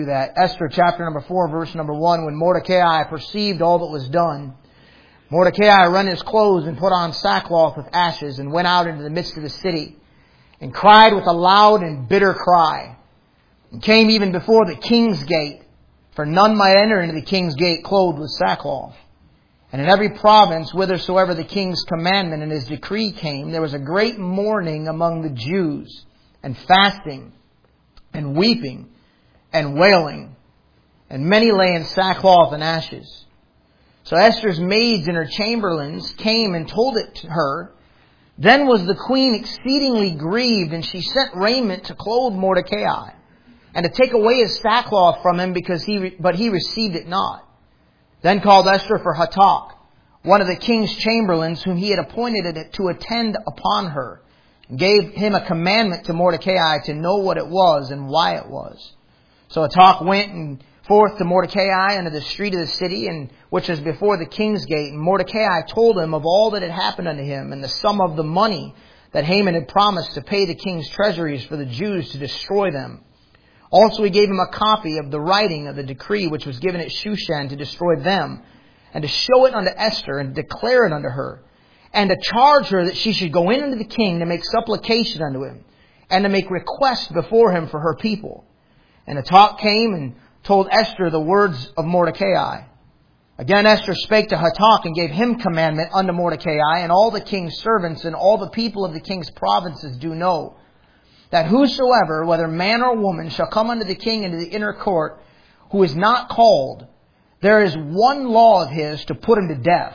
That Esther chapter number 4 verse number 1, when Mordecai perceived all that was done, Mordecai rent his clothes and put on sackcloth with ashes and went out into the midst of the city and cried with a loud and bitter cry and came even before the king's gate, for none might enter into the king's gate clothed with sackcloth. And in every province whithersoever the king's commandment and his decree came, there was a great mourning among the Jews, and fasting and weeping and wailing, and many lay in sackcloth and ashes. So Esther's maids and her chamberlains came and told it to her. Then was the queen exceedingly grieved, and she sent raiment to clothe Mordecai, and to take away his sackcloth from him, but he received it not. Then called Esther for Hatach, one of the king's chamberlains, whom he had appointed to attend upon her, and gave him a commandment to Mordecai to know what it was and why it was. So Hatach went forth to Mordecai into the street of the city, and which was before the king's gate. And Mordecai told him of all that had happened unto him, and the sum of the money that Haman had promised to pay the king's treasuries for the Jews to destroy them. Also he gave him a copy of the writing of the decree which was given at Shushan to destroy them, and to show it unto Esther, and to declare it unto her, and to charge her that she should go in unto the king to make supplication unto him, and to make request before him for her people. And Hatach came and told Esther the words of Mordecai. Again Esther spake to Hatach and gave him commandment unto Mordecai, and all the king's servants and all the people of the king's provinces do know, that whosoever, whether man or woman, shall come unto the king into the inner court, who is not called, there is one law of his to put him to death,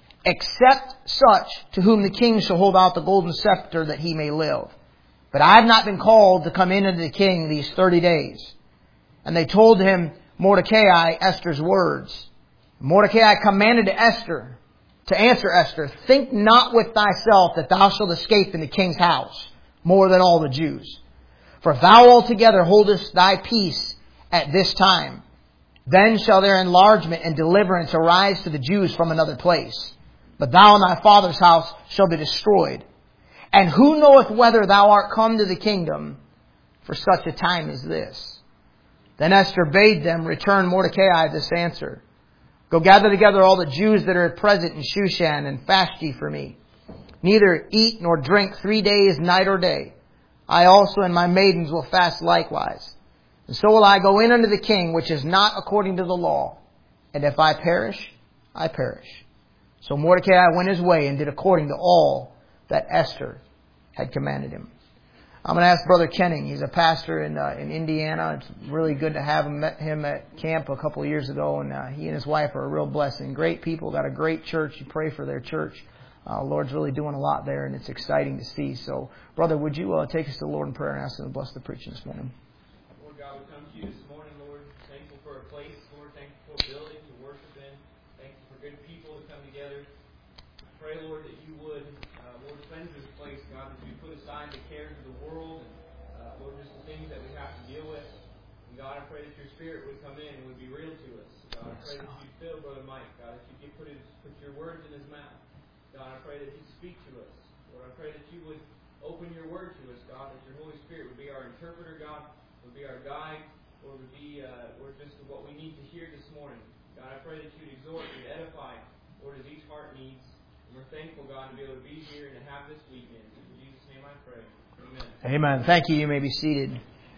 except such to whom the king shall hold out the golden scepter that he may live. But I have not been called to come in unto the king these 30 days. And they told him Mordecai Esther's words. Mordecai commanded to Esther, to answer Esther, think not with thyself that thou shalt escape in the king's house more than all the Jews. For if thou altogether holdest thy peace at this time, then shall their enlargement and deliverance arise to the Jews from another place. But thou and thy father's house shall be destroyed. And who knoweth whether thou art come to the kingdom for such a time as this? Then Esther bade them return Mordecai this answer. Go gather together all the Jews that are present in Shushan, and fast ye for me. Neither eat nor drink 3 days, night or day. I also and my maidens will fast likewise. And so will I go in unto the king, which is not according to the law. And if I perish, I perish. So Mordecai went his way and did according to all that Esther had commanded him. I'm going to ask Brother Kenning. He's a pastor in Indiana. It's really good to have him. Met him at camp a couple of years ago, and he and his wife are a real blessing. Great people, got a great church. You pray for their church. Lord's really doing a lot there, and it's exciting to see. So, Brother, would you take us to the Lord in prayer and ask Him to bless the preaching this morning? Lord God, we come to you this morning, Lord, thankful for a place, Lord, thankful for a building to worship in, thankful for good people to come together. I pray, Lord, that you would, Lord, cleanse this place, God, that you put aside the cares of the world, and, Lord, just the things that we have to deal with. And God, I pray that your Spirit would come in and would be real to us. God, I pray that you'd fill Brother Mike, God, that you put your words in his mouth. God, I pray that you'd speak to us. Lord, I pray that you would open your word to us, God, that your Holy Spirit would be our interpreter, God, would be our guide, Lord, would be Lord, just what we need to hear this morning. God, I pray that you'd exhort and edify, Lord, as each heart needs. And we're thankful, God, to be able to be here and to have this weekend. In Jesus' name I pray. Amen. Amen. Thank you. You may be seated.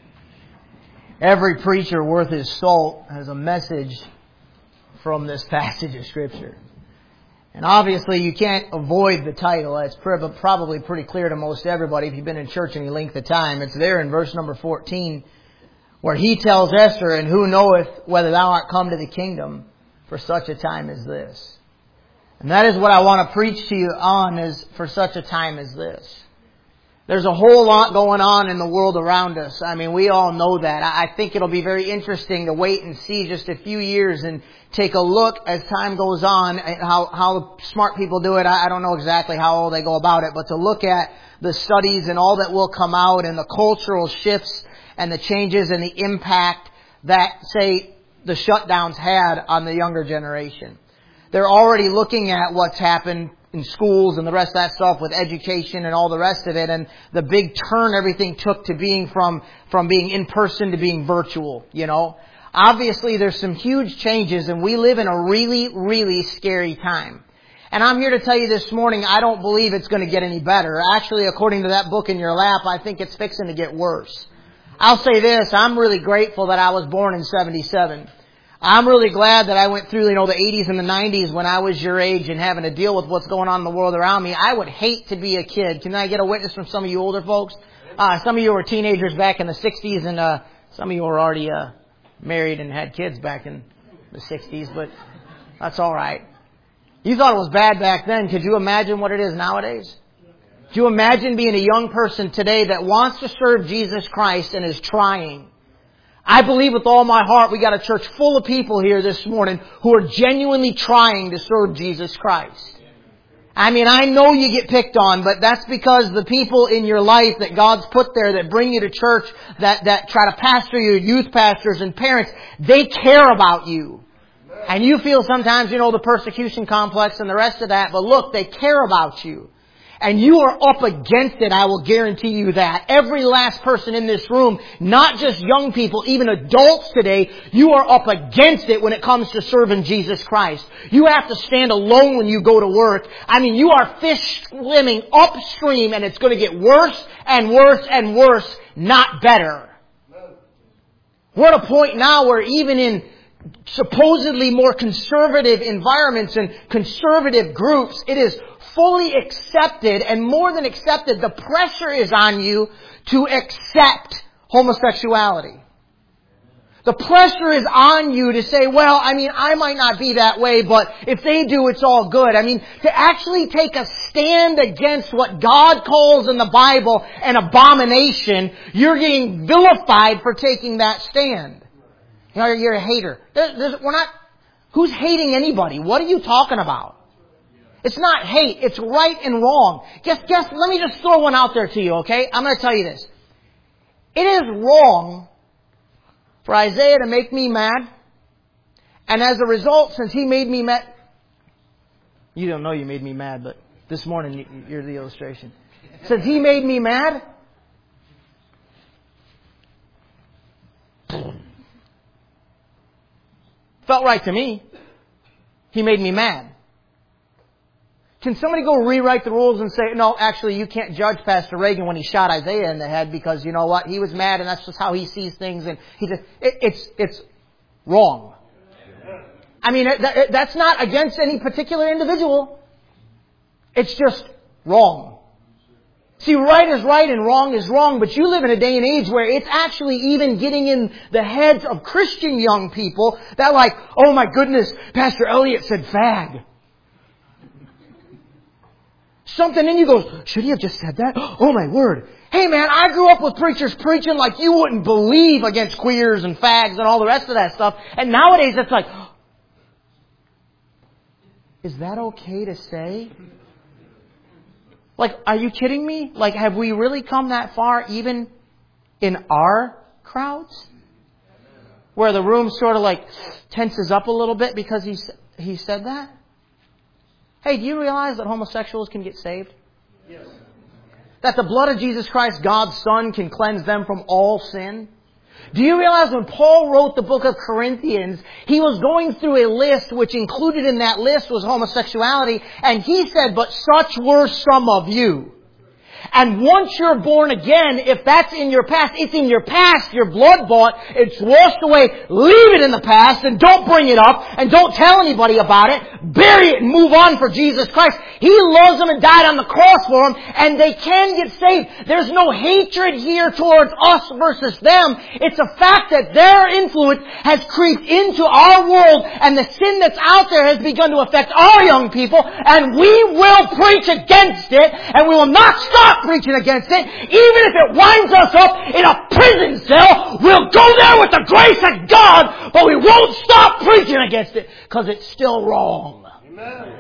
Every preacher worth his salt has a message from this passage of Scripture. And obviously you can't avoid the title. It's probably pretty clear to most everybody if you've been in church any length of time. It's there in verse number 14, where he tells Esther, and who knoweth whether thou art come to the kingdom for such a time as this. And that is what I want to preach to you on, is for such a time as this. There's a whole lot going on in the world around us. I mean, we all know that. I think it'll be very interesting to wait and see just a few years and take a look as time goes on at how smart people do it. I don't know exactly how they go about it, but to look at the studies and all that will come out and the cultural shifts and the changes and the impact that, say, the shutdowns had on the younger generation. They're already looking at what's happened in schools and the rest of that stuff with education and all the rest of it, and the big turn everything took to being from being in person to being virtual, you know. Obviously, there's some huge changes, and we live in a really, really scary time. And I'm here to tell you this morning, I don't believe it's going to get any better. Actually, according to that book in your lap, I think it's fixing to get worse. I'll say this, I'm really grateful that I was born in 77. I'm really glad that I went through, the 80s and the 90s when I was your age and having to deal with what's going on in the world around me. I would hate to be a kid. Can I get a witness from some of you older folks? Some of you were teenagers back in the 60s, and some of you were already married and had kids back in the 60s, but that's all right. You thought it was bad back then. Could you imagine what it is nowadays? Could you imagine being a young person today that wants to serve Jesus Christ and is trying? I believe with all my heart we got a church full of people here this morning who are genuinely trying to serve Jesus Christ. I mean, I know you get picked on, but that's because the people in your life that God's put there that bring you to church, that try to pastor you, youth pastors and parents, they care about you. And you feel sometimes, the persecution complex and the rest of that, but look, they care about you. And you are up against it, I will guarantee you that. Every last person in this room, not just young people, even adults today, you are up against it when it comes to serving Jesus Christ. You have to stand alone when you go to work. I mean, you are fish swimming upstream, and it's going to get worse and worse and worse, not better. We're at a point now where even in supposedly more conservative environments and conservative groups, it is fully accepted, and more than accepted, the pressure is on you to accept homosexuality. The pressure is on you to say, well, I might not be that way, but if they do, it's all good. To actually take a stand against what God calls in the Bible an abomination, you're getting vilified for taking that stand. You're a hater. Who's hating anybody? What are you talking about? It's not hate. It's right and wrong. Guess, let me just throw one out there to you, okay? I'm going to tell you this. It is wrong for Isaiah to make me mad. And as a result, since he made me mad... You don't know you made me mad, but this morning you're the illustration. Since he made me mad... Felt right to me. He made me mad. Can somebody go rewrite the rules and say, no, actually you can't judge Pastor Reagan when he shot Isaiah in the head because you know what? He was mad and that's just how he sees things, and it's wrong. That's not against any particular individual. It's just wrong. See, right is right and wrong is wrong, but you live in a day and age where it's actually even getting in the heads of Christian young people that oh my goodness, Pastor Elliott said fag. Something in you goes, should he have just said that? Oh my word. Hey man, I grew up with preachers preaching like you wouldn't believe against queers and fags and all the rest of that stuff. And nowadays it's like, is that okay to say? Are you kidding me? Have we really come that far even in our crowds? Where the room sort of tenses up a little bit because he said that? Hey, do you realize that homosexuals can get saved? Yes. That the blood of Jesus Christ, God's Son, can cleanse them from all sin? Do you realize when Paul wrote the book of Corinthians, he was going through a list which included in that list was homosexuality, and he said, but such were some of you. And once you're born again, if that's in your past, it's in your past. You're blood bought. It's washed away. Leave it in the past and don't bring it up and don't tell anybody about it. Bury it and move on for Jesus Christ. He loves them and died on the cross for them, and they can get saved. There's no hatred here towards us versus them. It's a fact that their influence has creeped into our world, and the sin that's out there has begun to affect our young people, and we will preach against it, and we will not stop preaching against it. Even if it winds us up in a prison cell, we'll go there with the grace of God, but we won't stop preaching against it because it's still wrong. Amen.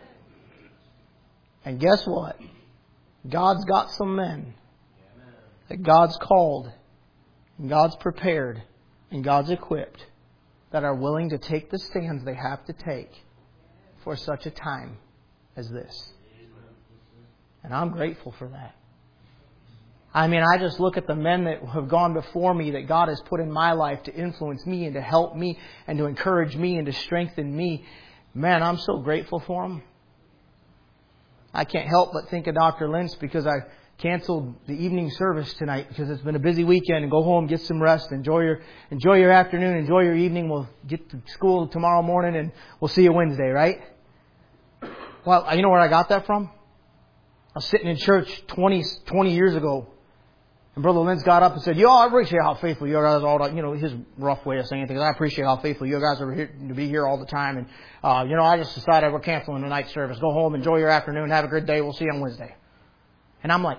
And guess what? God's got some men that God's called, and God's prepared, and God's equipped that are willing to take the stands they have to take for such a time as this. And I'm grateful for that. I mean, I just look at the men that have gone before me that God has put in my life to influence me and to help me and to encourage me and to strengthen me. Man, I'm so grateful for them. I can't help but think of Dr. Lentz because I canceled the evening service tonight because it's been a busy weekend, and go home, get some rest, enjoy your afternoon, enjoy your evening. We'll get to school tomorrow morning and we'll see you Wednesday, right? Well, you know where I got that from? I was sitting in church 20 years ago, and Brother Lentz got up and said, I appreciate how faithful you guys are. His rough way of saying things. I appreciate how faithful you guys are here to be here all the time. And, I just decided we're canceling the night service. Go home, enjoy your afternoon, have a good day. We'll see you on Wednesday. And I'm like,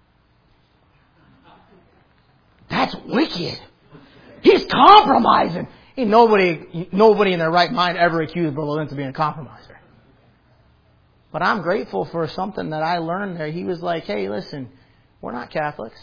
that's wicked. He's compromising. Ain't nobody in their right mind ever accused Brother Lentz of being a compromiser. But I'm grateful for something that I learned there. He was like, hey, listen, we're not Catholics.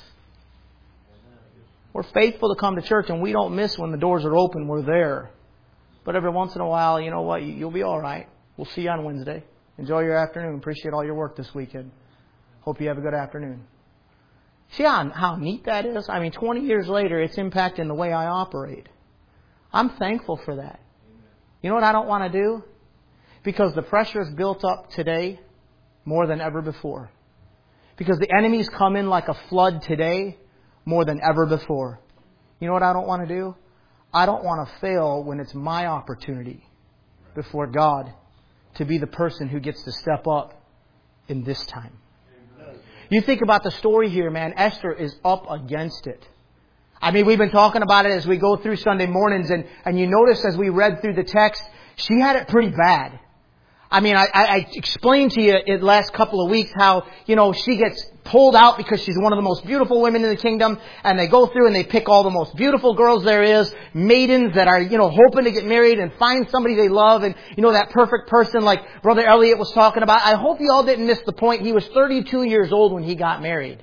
We're faithful to come to church, and we don't miss when the doors are open. We're there. But every once in a while, you know what? You'll be all right. We'll see you on Wednesday. Enjoy your afternoon. Appreciate all your work this weekend. Hope you have a good afternoon. See how neat that is? I mean, 20 years later, it's impacting the way I operate. I'm thankful for that. You know what I don't want to do? Because the pressure is built up today more than ever before. Because the enemies come in like a flood today more than ever before. You know what I don't want to do? I don't want to fail when it's my opportunity before God to be the person who gets to step up in this time. You think about the story here, man. Esther is up against it. I mean, we've been talking about it as we go through Sunday mornings, and you notice as we read through the text, she had it pretty bad. I mean, I explained to you in the last couple of weeks how, she gets pulled out because she's one of the most beautiful women in the kingdom, and they go through and they pick all the most beautiful girls there is, maidens that are, hoping to get married and find somebody they love, and, that perfect person like Brother Elliot was talking about. I hope you all didn't miss the point. He was 32 years old when he got married.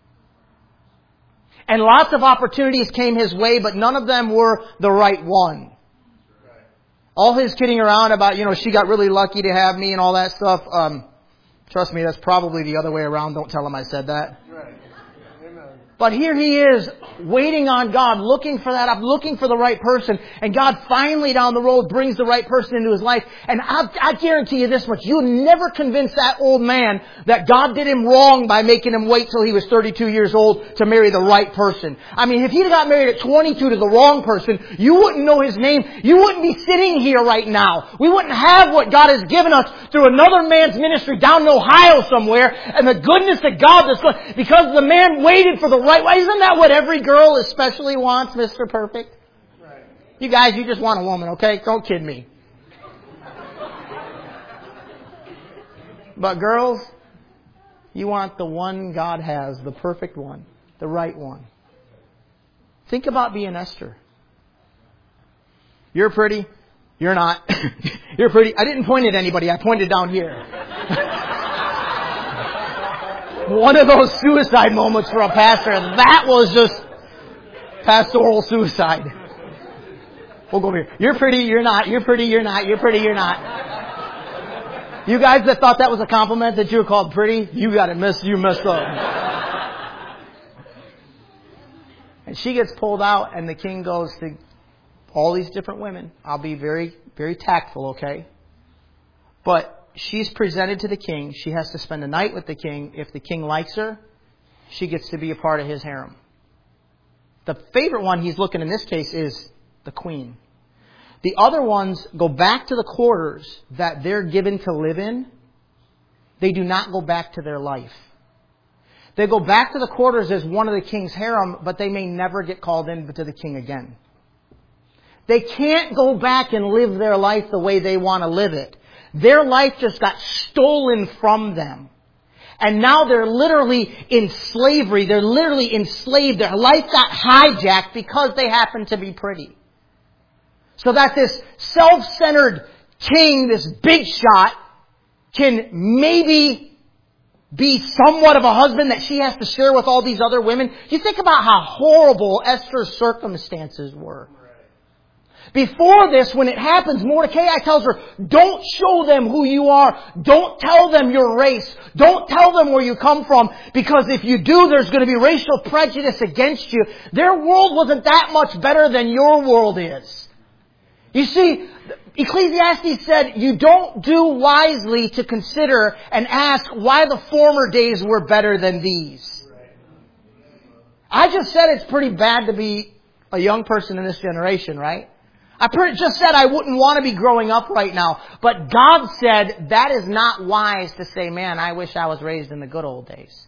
And lots of opportunities came his way, but none of them were the right one. All his kidding around about, she got really lucky to have me and all that stuff. Trust me, that's probably the other way around. Don't tell him I said that. Right. Amen. But here he is, waiting on God, looking for that up, looking for the right person. And God finally down the road brings the right person into his life. And I guarantee you this much. You'll never convince that old man that God did him wrong by making him wait till he was 32 years old to marry the right person. I mean, if he'd got married at 22 to the wrong person, you wouldn't know his name. You wouldn't be sitting here right now. We wouldn't have what God has given us through another man's ministry down in Ohio somewhere. And the goodness of God that's going, because the man waited for the right. Isn't that what every girl especially wants, Mr. Perfect? Right. You guys, you just want a woman, okay? Don't kid me. But girls, you want the one God has, the perfect one, the right one. Think about being Esther. You're pretty. You're not. You're pretty. I didn't point at anybody. I pointed down here. One of those suicide moments for a pastor. That was just pastoral suicide. We'll go over here. You're pretty, you're not. You're pretty, you're not. You're pretty, you're not. You guys that thought that was a compliment that you were called pretty, you got it messed. You messed up. And she gets pulled out, and the king goes to all these different women. I'll be very, very tactful, okay? But she's presented to the king. She has to spend the night with the king. If the king likes her, she gets to be a part of his harem. The favorite one he's looking in this case is the queen. The other ones go back to the quarters that they're given to live in. They do not go back to their life. They go back to the quarters as one of the king's harem, but they may never get called in to the king again. They can't go back and live their life the way they want to live it. Their life just got stolen from them. And now they're literally in slavery. They're literally enslaved. Their life got hijacked because they happen to be pretty. So that this self-centered king, this big shot, can maybe be somewhat of a husband that she has to share with all these other women. You think about how horrible Esther's circumstances were. Before this, when it happens, Mordecai tells her, don't show them who you are. Don't tell them your race. Don't tell them where you come from. Because if you do, there's going to be racial prejudice against you. Their world wasn't that much better than your world is. You see, Ecclesiastes said, you don't do wisely to consider and ask why the former days were better than these. I just said it's pretty bad to be a young person in this generation, right? I just said I wouldn't want to be growing up right now. But God said that is not wise to say, man, I wish I was raised in the good old days.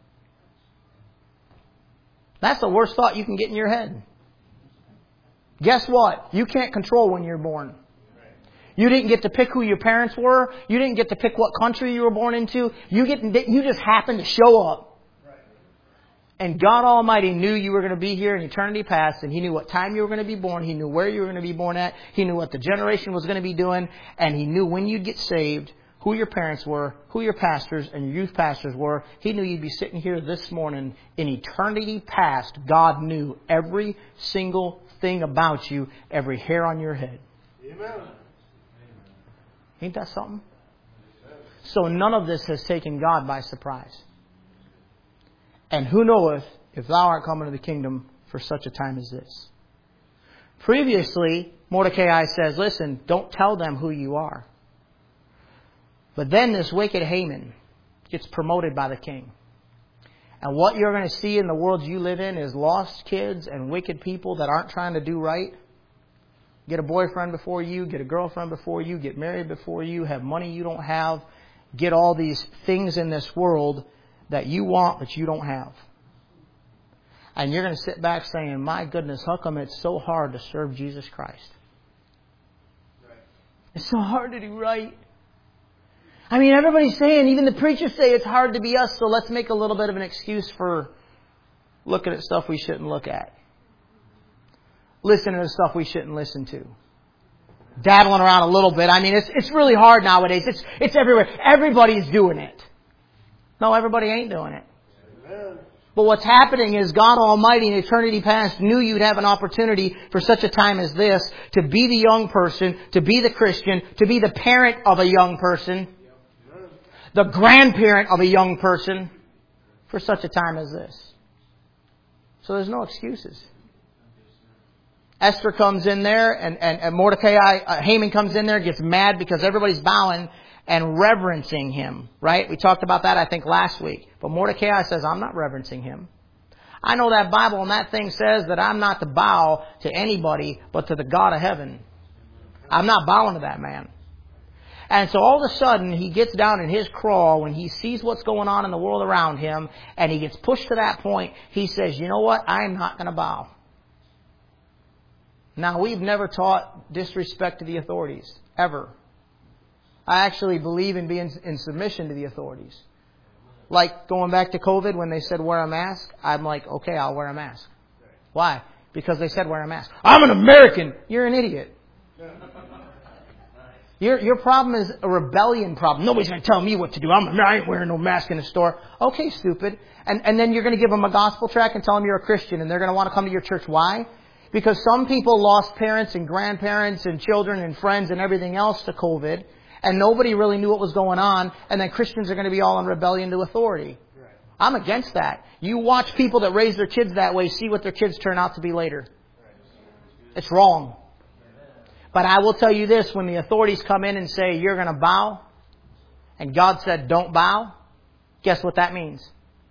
That's the worst thought you can get in your head. Guess what? You can't control when you're born. You didn't get to pick who your parents were. You didn't get to pick what country you were born into. You just happened to show up. And God Almighty knew you were going to be here in eternity past, and He knew what time you were going to be born. He knew where you were going to be born at. He knew what the generation was going to be doing, and He knew when you'd get saved, who your parents were, who your pastors and your youth pastors were. He knew you'd be sitting here this morning in eternity past. God knew every single thing about you, every hair on your head. Amen. Ain't that something? So none of this has taken God by surprise. And who knoweth if thou art come into the kingdom for such a time as this? Previously, Mordecai says, listen, don't tell them who you are. But then this wicked Haman gets promoted by the king. And what you're going to see in the world you live in is lost kids and wicked people that aren't trying to do right. Get a boyfriend before you, get a girlfriend before you, get married before you, have money you don't have, get all these things in this world that you want but you don't have. And you're going to sit back saying, my goodness, how come it's so hard to serve Jesus Christ? It's so hard to do right. I mean, everybody's saying, even the preachers say it's hard to be us, so let's make a little bit of an excuse for looking at stuff we shouldn't look at. Listening to stuff we shouldn't listen to. Dabbling around a little bit. I mean, it's really hard nowadays. It's everywhere. Everybody's doing it. No, everybody ain't doing it. Amen. But what's happening is God Almighty in eternity past knew you'd have an opportunity for such a time as this to be the young person, to be the Christian, to be the parent of a young person, the grandparent of a young person for such a time as this. So there's no excuses. Esther comes in there and Mordecai, Haman comes in there, gets mad because everybody's bowing and reverencing him, right? We talked about that, I think, last week. But Mordecai says, I'm not reverencing him. I know that Bible and that thing says that I'm not to bow to anybody but to the God of heaven. I'm not bowing to that man. And so all of a sudden, he gets down in his crawl when he sees what's going on in the world around him, and he gets pushed to that point. He says, you know what? I'm not going to bow. Now, we've never taught disrespect to the authorities, ever. I actually believe in being in submission to the authorities. Like going back to COVID when they said wear a mask, I'm like, okay, I'll wear a mask. Why? Because they said wear a mask. I'm an American. You're an idiot. Your problem is a rebellion problem. Nobody's going to tell me what to do. I ain't wearing no mask in the store. Okay, stupid. And then you're going to give them a gospel tract and tell them you're a Christian and they're going to want to come to your church. Why? Because some people lost parents and grandparents and children and friends and everything else to COVID. And nobody really knew what was going on. And then Christians are going to be all in rebellion to authority. Right. I'm against that. You watch people that raise their kids that way, see what their kids turn out to be later. Right. It's wrong. But I will tell you this, when the authorities come in and say, you're going to bow, and God said, don't bow, guess what that means?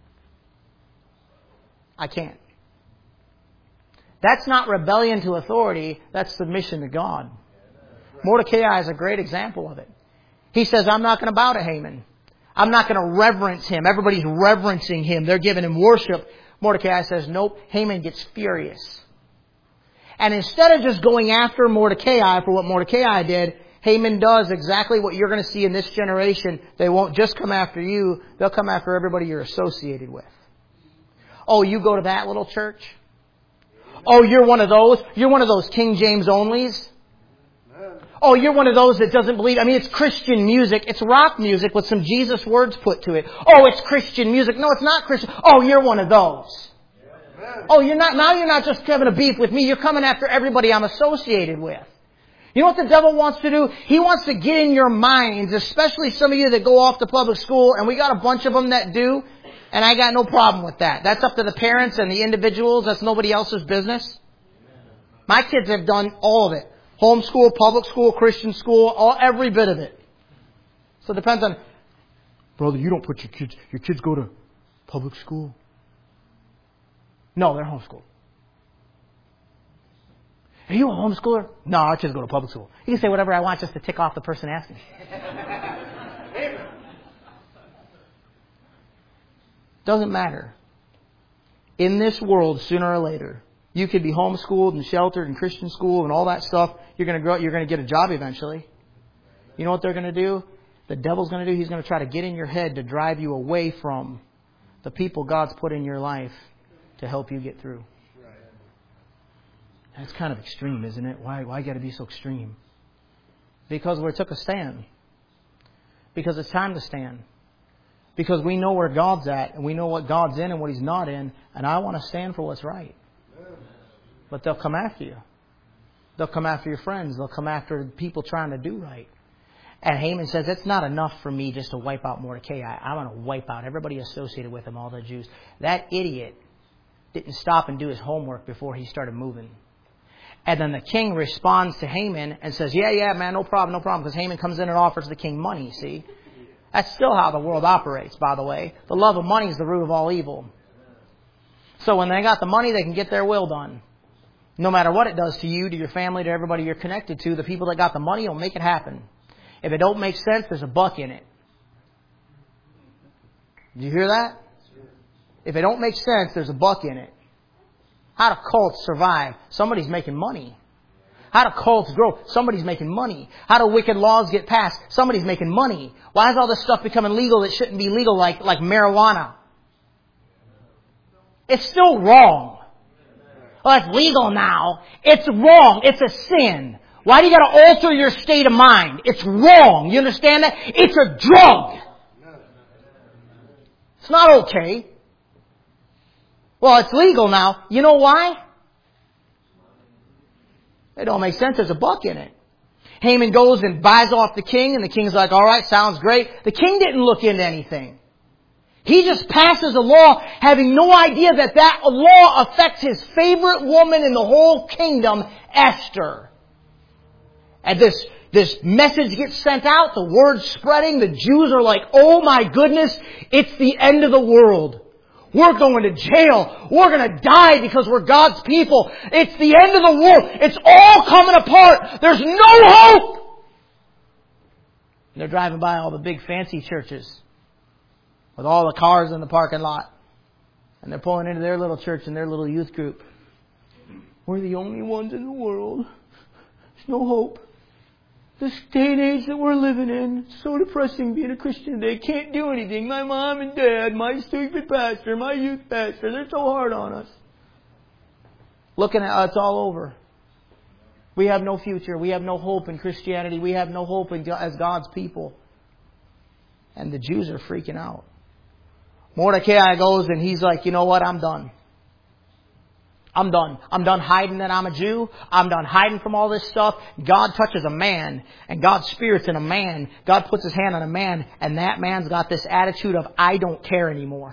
I can't. That's not rebellion to authority, that's submission to God. Mordecai is a great example of it. He says, I'm not going to bow to Haman. I'm not going to reverence him. Everybody's reverencing him. They're giving him worship. Mordecai says, nope. Haman gets furious. And instead of just going after Mordecai for what Mordecai did, Haman does exactly what you're going to see in this generation. They won't just come after you. They'll come after everybody you're associated with. Oh, you go to that little church? Oh, you're one of those? You're one of those King James onlys? Oh, you're one of those that doesn't believe. I mean, it's Christian music. It's rock music with some Jesus words put to it. Oh, it's Christian music. No, it's not Christian. Oh, you're one of those. Oh, you're not just having a beef with me. You're coming after everybody I'm associated with. You know what the devil wants to do? He wants to get in your minds, especially some of you that go off to public school, and we got a bunch of them that do, and I got no problem with that. That's up to the parents and the individuals. That's nobody else's business. My kids have done all of it. Homeschool, public school, Christian school, every bit of it. So it depends on, brother, you don't put your kids go to public school. No, they're homeschooled. Are you a homeschooler? No, our kids go to public school. You can say whatever I want just to tick off the person asking. Doesn't matter. In this world, sooner or later, you could be homeschooled and sheltered in Christian school and all that stuff. You're going to grow up. You're going to get a job eventually. You know what they're going to do? The devil's going to do? He's going to try to get in your head to drive you away from the people God's put in your life to help you get through. That's kind of extreme, isn't it? Why got to be so extreme? Because we took a stand. Because it's time to stand. Because we know where God's at, and we know what God's in and what He's not in, and I want to stand for what's right. But they'll come after you. They'll come after your friends. They'll come after people trying to do right. And Haman says, it's not enough for me just to wipe out Mordecai. I want to wipe out everybody associated with him, all the Jews. That idiot didn't stop and do his homework before he started moving. And then the king responds to Haman and says, yeah, man, no problem. Because Haman comes in and offers the king money, see? That's still how the world operates, by the way. The love of money is the root of all evil. So when they got the money, they can get their will done. No matter what it does to you, to your family, to everybody you're connected to, the people that got the money will make it happen. If it don't make sense, there's a buck in it. Did you hear that? If it don't make sense, there's a buck in it. How do cults survive? Somebody's making money. How do cults grow? Somebody's making money. How do wicked laws get passed? Somebody's making money. Why is all this stuff becoming legal that shouldn't be legal, like marijuana? It's still wrong. Well, it's legal now. It's wrong. It's a sin. Why do you got to alter your state of mind? It's wrong. You understand that? It's a drug. It's not okay. Well, it's legal now. You know why? It don't make sense. There's a buck in it. Haman goes and buys off the king, and the king's like, all right, sounds great. The king didn't look into anything. He just passes a law having no idea that law affects his favorite woman in the whole kingdom, Esther. And this message gets sent out, the word's spreading, the Jews are like, oh my goodness, it's the end of the world. We're going to jail. We're going to die because we're God's people. It's the end of the world. It's all coming apart. There's no hope. And they're driving by all the big fancy churches with all the cars in the parking lot. And they're pulling into their little church and their little youth group. We're the only ones in the world. There's no hope. This day and age that we're living in, it's so depressing being a Christian. They can't do anything. My mom and dad, my stupid pastor, my youth pastor, they're so hard on us. Looking at it's all over. We have no future. We have no hope in Christianity. We have no hope as God's people. And the Jews are freaking out. Mordecai goes and he's like, you know what? I'm done. I'm done. I'm done hiding that I'm a Jew. I'm done hiding from all this stuff. God touches a man, and God's Spirit's in a man. God puts His hand on a man, and that man's got this attitude of, I don't care anymore.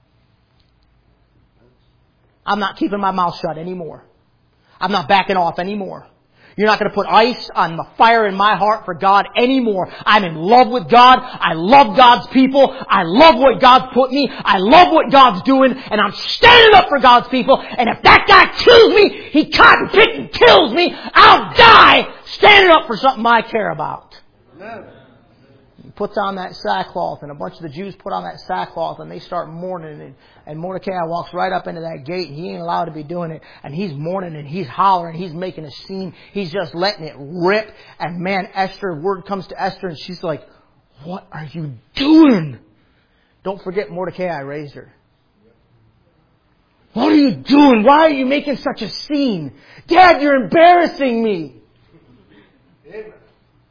I'm not keeping my mouth shut anymore. I'm not backing off anymore. You're not going to put ice on the fire in my heart for God anymore. I'm in love with God. I love God's people. I love what God's put me. I love what God's doing. And I'm standing up for God's people. And if that guy kills me, he cotton picks and kills me, I'll die standing up for something I care about. Amen. He puts on that sackcloth, and a bunch of the Jews put on that sackcloth, and they start mourning. And Mordecai walks right up into that gate, and he ain't allowed to be doing it. And he's mourning, and he's hollering, he's making a scene. He's just letting it rip. And man, word comes to Esther, and she's like, what are you doing? Don't forget Mordecai raised her. What are you doing? Why are you making such a scene? Dad, you're embarrassing me.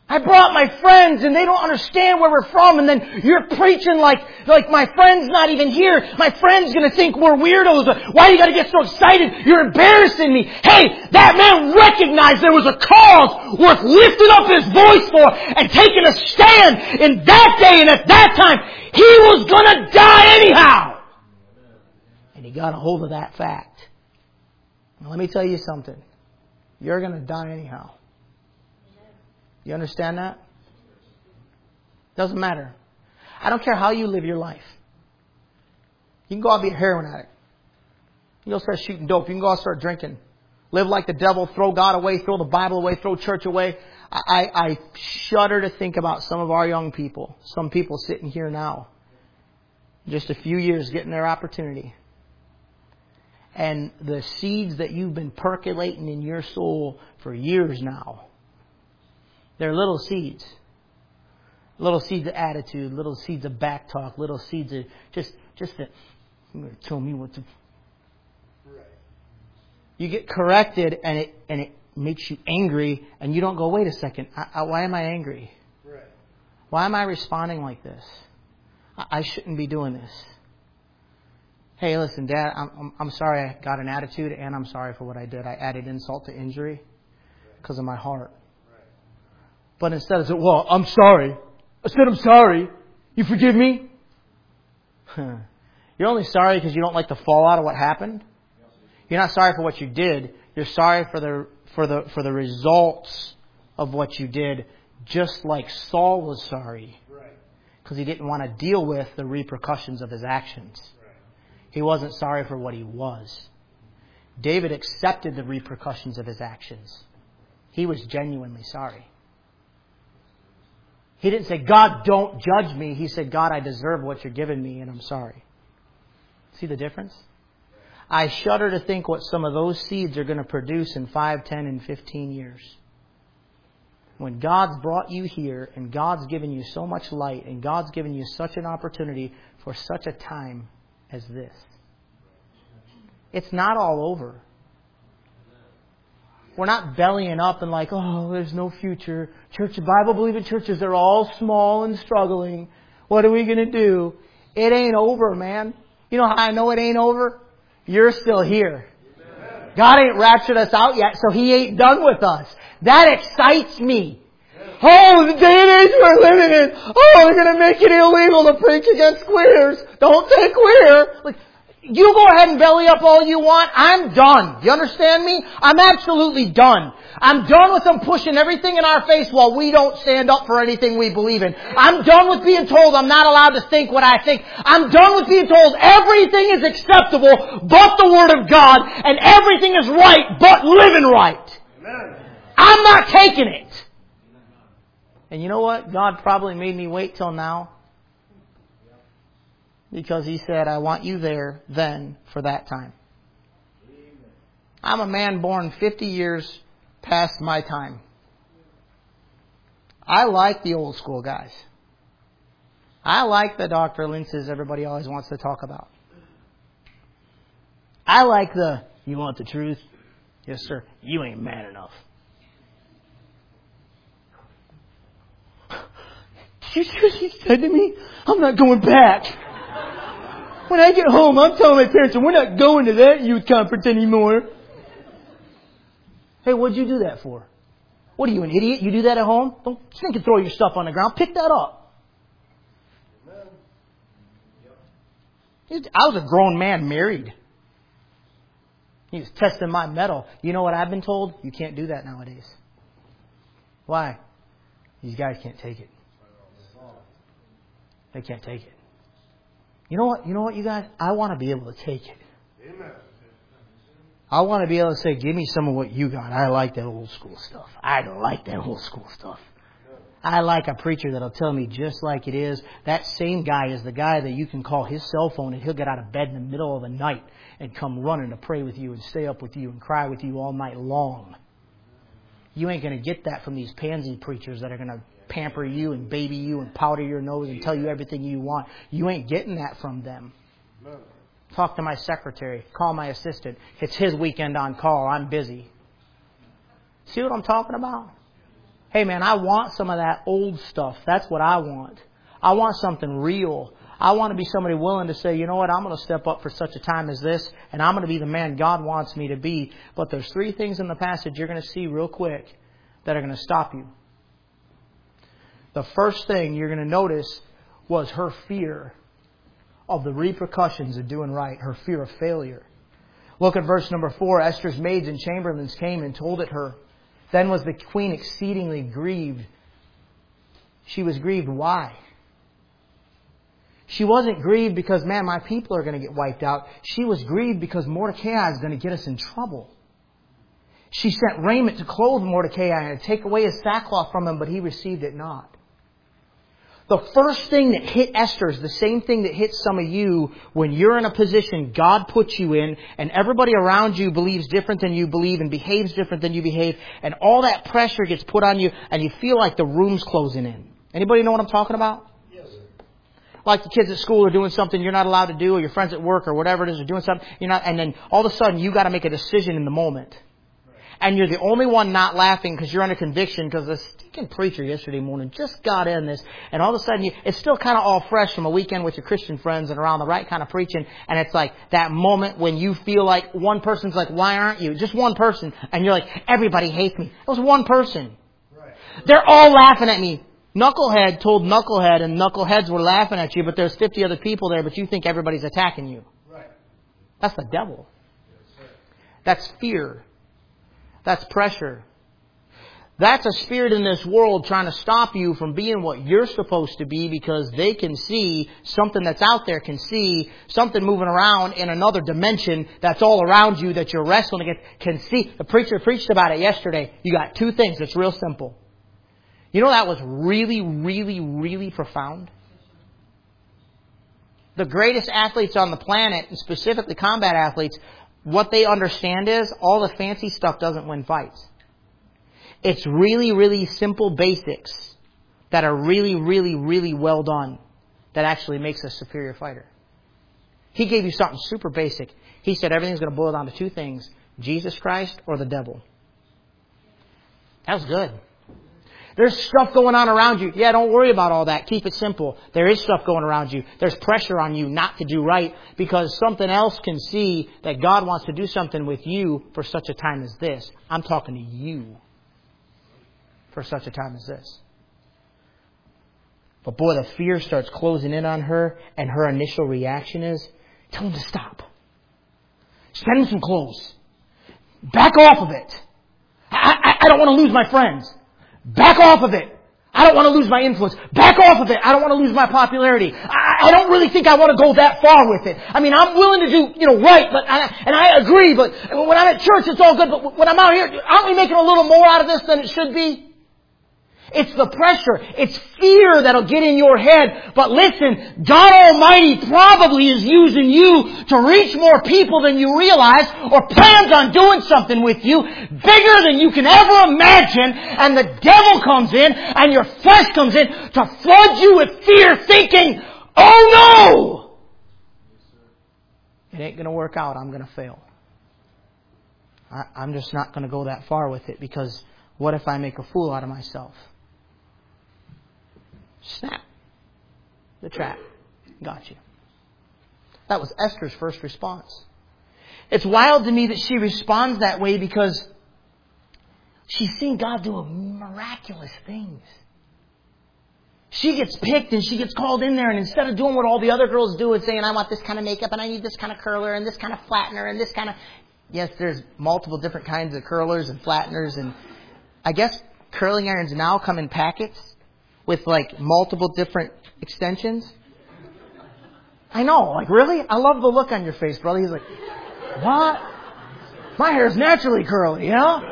I brought my friends and they don't understand where we're from, and then you're preaching like my friend's not even here. My friend's gonna think we're weirdos. Why you gotta get so excited? You're embarrassing me. Hey, that man recognized there was a cause worth lifting up his voice for and taking a stand in that day and at that time. He was gonna die anyhow. And he got a hold of that fact. Now, let me tell you something. You're gonna die anyhow. You understand that? Doesn't matter. I don't care how you live your life. You can go out and be a heroin addict. You can go start shooting dope. You can go out and start drinking. Live like the devil. Throw God away. Throw the Bible away. Throw church away. I shudder to think about some of our young people. Some people sitting here now. Just a few years getting their opportunity. And the seeds that you've been percolating in your soul for years now. They're little seeds. Little seeds of attitude, little seeds of back talk, little seeds of just that, you're going to tell me what to... Right. You get corrected and it makes you angry and you don't go, wait a second, why am I angry? Right. Why am I responding like this? I shouldn't be doing this. Hey, listen, Dad, I'm sorry I got an attitude and I'm sorry for what I did. I added insult to injury because of my heart. But instead of saying, well, I'm sorry. I said I'm sorry. You forgive me? You're only sorry because you don't like the fallout of what happened. You're not sorry for what you did. You're sorry for the results of what you did, just like Saul was sorry. Because he didn't want to deal with the repercussions of his actions. He wasn't sorry for what he was. David accepted the repercussions of his actions. He was genuinely sorry. He didn't say, God, don't judge me. He said, God, I deserve what you're giving me and I'm sorry. See the difference? I shudder to think what some of those seeds are going to produce in 5, 10, and 15 years. When God's brought you here and God's given you so much light and God's given you such an opportunity for such a time as this. It's not all over. We're not bellying up and like, oh, there's no future. Bible-believing churches are all small and struggling. What are we going to do? It ain't over, man. You know how I know it ain't over? You're still here. God ain't raptured us out yet, so He ain't done with us. That excites me. Oh, the day and age we're living in. Oh, they're going to make it illegal to preach against queers. Don't say queer. Like, you go ahead and belly up all you want. I'm done. You understand me? I'm absolutely done. I'm done with them pushing everything in our face while we don't stand up for anything we believe in. I'm done with being told I'm not allowed to think what I think. I'm done with being told everything is acceptable but the Word of God and everything is right but living right. Amen. I'm not taking it. And you know what? God probably made me wait till now. Because He said, I want you there then for that time. I'm a man born 50 years past my time. I like the old school guys. I like the Dr. Lintzes everybody always wants to talk about. I like the, you want the truth? Yes, sir. You ain't man enough. Did you hear what she said to me? I'm not going back. When I get home, I'm telling my parents, we're not going to that youth conference anymore. Hey, what'd you do that for? What are you, an idiot? You do that at home? Don't think and throw your stuff on the ground. Pick that up. I was a grown man married. He was testing my mettle. You know what I've been told? You can't do that nowadays. Why? These guys can't take it. They can't take it. You know what, you guys? I want to be able to take it. Amen. I want to be able to say, give me some of what you got. I like that old school stuff. I like that old school stuff. I like a preacher that'll tell me just like it is. That same guy is the guy that you can call his cell phone and he'll get out of bed in the middle of the night and come running to pray with you and stay up with you and cry with you all night long. You ain't going to get that from these pansy preachers that are going to pamper you and baby you and powder your nose and tell you everything you want. You ain't getting that from them. Talk to my secretary. Call my assistant. It's his weekend on call. I'm busy. See what I'm talking about? Hey man, I want some of that old stuff. That's what I want. I want something real. I want to be somebody willing to say, you know what, I'm going to step up for such a time as this, and I'm going to be the man God wants me to be. But there's 3 things in the passage you're going to see real quick that are going to stop you. The first thing you're going to notice was her fear of the repercussions of doing right, her fear of failure. Look at verse number 4. Esther's maids and chamberlains came and told it her. Then was the queen exceedingly grieved. She was grieved. Why? She wasn't grieved because, man, my people are going to get wiped out. She was grieved because Mordecai is going to get us in trouble. She sent raiment to clothe Mordecai and to take away his sackcloth from him, but he received it not. The first thing that hit Esther is the same thing that hits some of you when you're in a position God puts you in and everybody around you believes different than you believe and behaves different than you behave, and all that pressure gets put on you and you feel like the room's closing in. Anybody know what I'm talking about? Yes, sir. Like the kids at school are doing something you're not allowed to do, or your friends at work or whatever it is are doing something you're not, and then all of a sudden you got to make a decision in the moment. And you're the only one not laughing because you're under conviction because the stinking preacher yesterday morning just got in this. And all of a sudden, it's still kind of all fresh from a weekend with your Christian friends and around the right kind of preaching. And it's like that moment when you feel like one person's like, why aren't you? Just one person. And you're like, everybody hates me. It was one person. Right. They're all laughing at me. Knucklehead told Knucklehead and Knuckleheads were laughing at you, but there's 50 other people there, but you think everybody's attacking you. Right. That's the devil. Yes, sir. That's fear. That's pressure. That's a spirit in this world trying to stop you from being what you're supposed to be because they can see something that's out there, can see something moving around in another dimension that's all around you that you're wrestling against, can see. The preacher preached about it yesterday. You got 2 things. It's real simple. You know that was really, really, really profound? The greatest athletes on the planet, and specifically combat athletes, what they understand is all the fancy stuff doesn't win fights. It's really, really simple basics that are really, really, really well done that actually makes a superior fighter. He gave you something super basic. He said everything's going to boil down to 2 things: Jesus Christ or the devil. That was good. There's stuff going on around you. Yeah, don't worry about all that. Keep it simple. There is stuff going around you. There's pressure on you not to do right because something else can see that God wants to do something with you for such a time as this. I'm talking to you for such a time as this. But boy, the fear starts closing in on her, and her initial reaction is, tell him to stop. Send him some clothes. Back off of it. I don't want to lose my friends. Back off of it. I don't want to lose my influence. Back off of it. I don't want to lose my popularity. I don't really think I want to go that far with it. I mean, I'm willing to do, right, and I agree, but when I'm at church, it's all good, but when I'm out here, aren't we making a little more out of this than it should be? It's the pressure. It's fear that'll get in your head. But listen, God Almighty probably is using you to reach more people than you realize, or plans on doing something with you bigger than you can ever imagine. And the devil comes in and your flesh comes in to flood you with fear, thinking, oh no! It ain't going to work out. I'm going to fail. I'm just not going to go that far with it because what if I make a fool out of myself? Snap. The trap. Got you. That was Esther's first response. It's wild to me that she responds that way because she's seen God do miraculous things. She gets picked and she gets called in there, and instead of doing what all the other girls do and saying, I want this kind of makeup and I need this kind of curler and this kind of flattener and this kind of... Yes, there's multiple different kinds of curlers and flatteners, and I guess curling irons now come in packets with like multiple different extensions. I know, like really? I love the look on your face, brother. He's like, what? My hair's naturally curly, you know?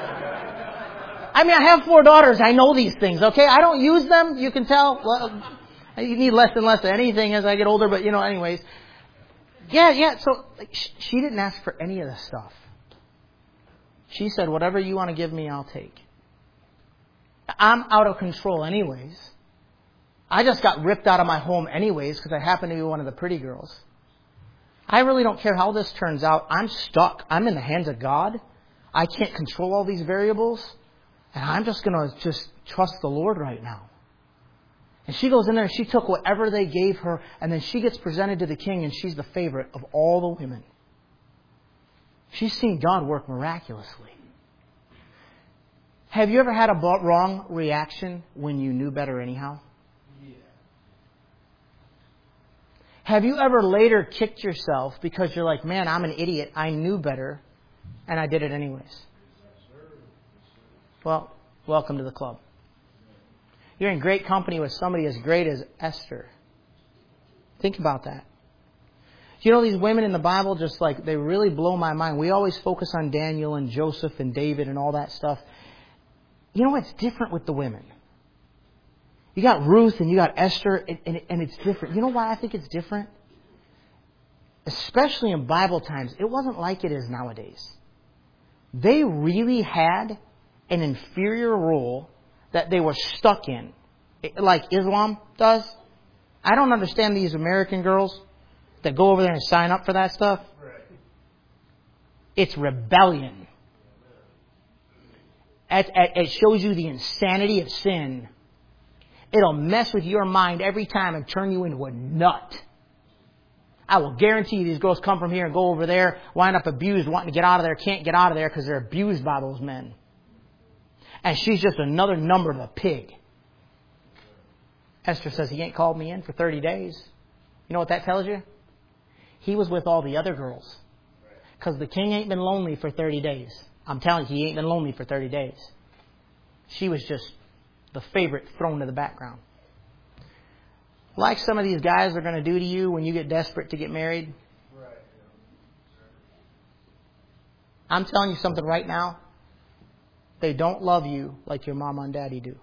I mean, I have 4 daughters. I know these things, okay? I don't use them. You can tell. Well, you need less and less of anything as I get older, but anyways. Yeah. So she didn't ask for any of this stuff. She said, whatever you want to give me, I'll take. I'm out of control anyways. I just got ripped out of my home anyways because I happen to be one of the pretty girls. I really don't care how this turns out. I'm stuck. I'm in the hands of God. I can't control all these variables. And I'm just going to just trust the Lord right now. And she goes in there and she took whatever they gave her, and then she gets presented to the king, and she's the favorite of all the women. She's seen God work miraculously. Have you ever had a wrong reaction when you knew better anyhow? Yeah. Have you ever later kicked yourself because you're like, man, I'm an idiot. I knew better, and I did it anyways? Well, welcome to the club. You're in great company with somebody as great as Esther. Think about that. You know, these women in the Bible, just like, they really blow my mind. We always focus on Daniel and Joseph and David and all that stuff. You know what's different with the women? You got Ruth and you got Esther, and it's different. You know why I think it's different? Especially in Bible times, it wasn't like it is nowadays. They really had an inferior role that they were stuck in, like Islam does. I don't understand these American girls that go over there and sign up for that stuff. It's rebellion. It shows you the insanity of sin. It'll mess with your mind every time and turn you into a nut. I will guarantee you these girls come from here and go over there, wind up abused, wanting to get out of there, can't get out of there because they're abused by those men. And she's just another number of a pig. Esther says, he ain't called me in for 30 days. You know what that tells you? He was with all the other girls. Because the king ain't been lonely for 30 days. I'm telling you, he ain't been lonely for 30 days. She was just the favorite thrown to the background. Like some of these guys are going to do to you when you get desperate to get married. I'm telling you something right now. They don't love you like your mama and daddy do.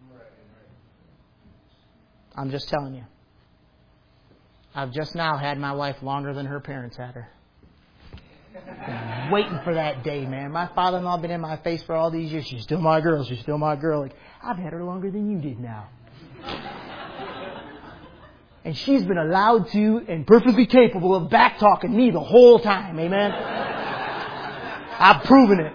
I'm just telling you. I've just now had my wife longer than her parents had her. I'm waiting for that day, man. My father-in-law been in my face for all these years. She's still my girl. She's still my girl. Like, I've had her longer than you did now. And she's been allowed to and perfectly capable of back-talking me the whole time. Amen? I've proven it.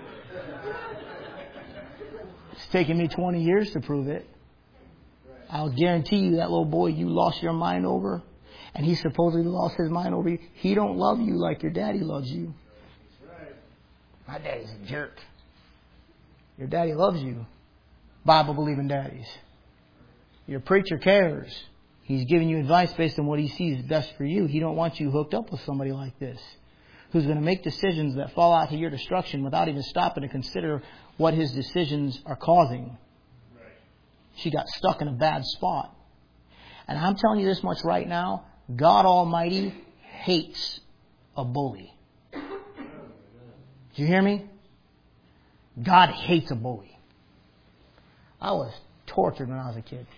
It's taken me 20 years to prove it. I'll guarantee you that little boy you lost your mind over, and he supposedly lost his mind over you, he don't love you like your daddy loves you. My daddy's a jerk. Your daddy loves you. Bible-believing daddies. Your preacher cares. He's giving you advice based on what he sees best for you. He don't want you hooked up with somebody like this, who's going to make decisions that fall out to your destruction without even stopping to consider what his decisions are causing. She got stuck in a bad spot. And I'm telling you this much right now, God Almighty hates a bully. Do you hear me? God hates a bully. I was tortured when I was a kid.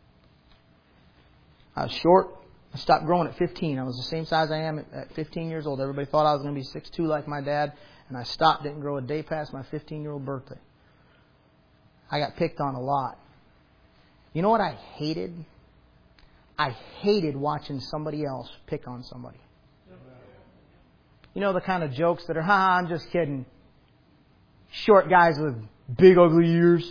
I was short. I stopped growing at 15. I was the same size I am at 15 years old. Everybody thought I was going to be 6'2" like my dad. And I stopped, didn't grow a day past my 15-year-old birthday. I got picked on a lot. You know what I hated? I hated watching somebody else pick on somebody. You know the kind of jokes that are, I'm just kidding. Short guys with big ugly ears.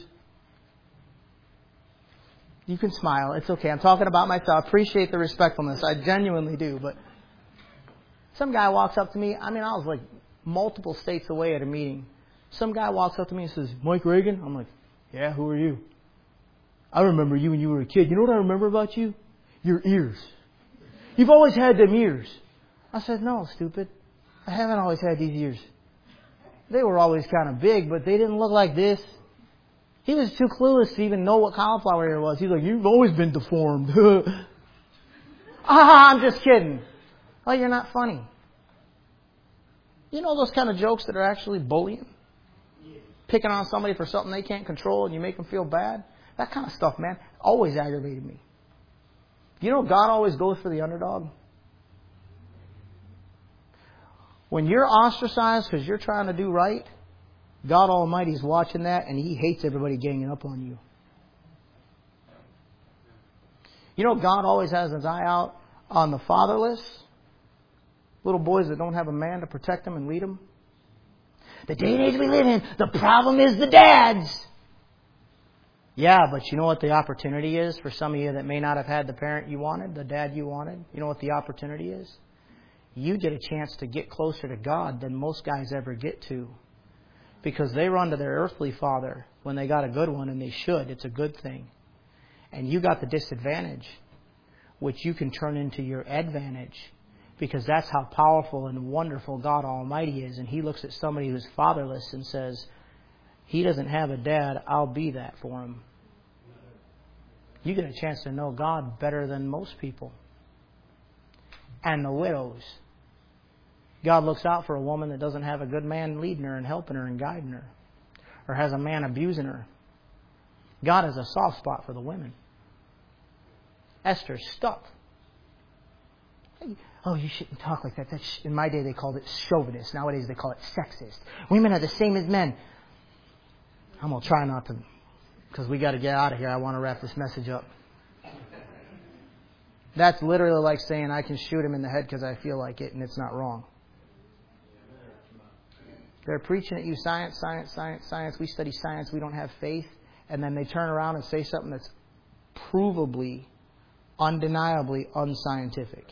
You can smile. It's okay. I'm talking about myself. I appreciate the respectfulness. I genuinely do. But some guy walks up to me. I mean, I was like multiple states away at a meeting. Some guy walks up to me and says, Mike Reagan? I'm like, yeah, who are you? I remember you when you were a kid. You know what I remember about you? Your ears. You've always had them ears. I said, no, stupid. I haven't always had these ears. They were always kind of big, but they didn't look like this. He was too clueless to even know what cauliflower ear was. He's like, you've always been deformed. I'm just kidding. Oh, you're not funny. You know those kind of jokes that are actually bullying? Picking on somebody for something they can't control and you make them feel bad? That kind of stuff, man, always aggravated me. You know God always goes for the underdog? When you're ostracized because you're trying to do right, God Almighty is watching that and He hates everybody ganging up on you. You know God always has His eye out on the fatherless, little boys that don't have a man to protect them and lead them. The day and age we live in, the problem is the dads. Yeah, but you know what the opportunity is for some of you that may not have had the parent you wanted, the dad you wanted? You know what the opportunity is? You get a chance to get closer to God than most guys ever get to. Because they run to their earthly father when they got a good one, and they should. It's a good thing. And you got the disadvantage, which you can turn into your advantage. Because that's how powerful and wonderful God Almighty is. And He looks at somebody who's fatherless and says, he doesn't have a dad, I'll be that for him. You get a chance to know God better than most people. And the widows. God looks out for a woman that doesn't have a good man leading her and helping her and guiding her. Or has a man abusing her. God has a soft spot for the women. Esther's stuck. Oh, you shouldn't talk like that. In my day they called it chauvinist. Nowadays they call it sexist. Women are the same as men. I'm going to try not to, because we got to get out of here. I want to wrap this message up. That's literally like saying I can shoot him in the head because I feel like it, and it's not wrong. They're preaching at you science, science, science, science. We study science. We don't have faith. And then they turn around and say something that's provably, undeniably unscientific.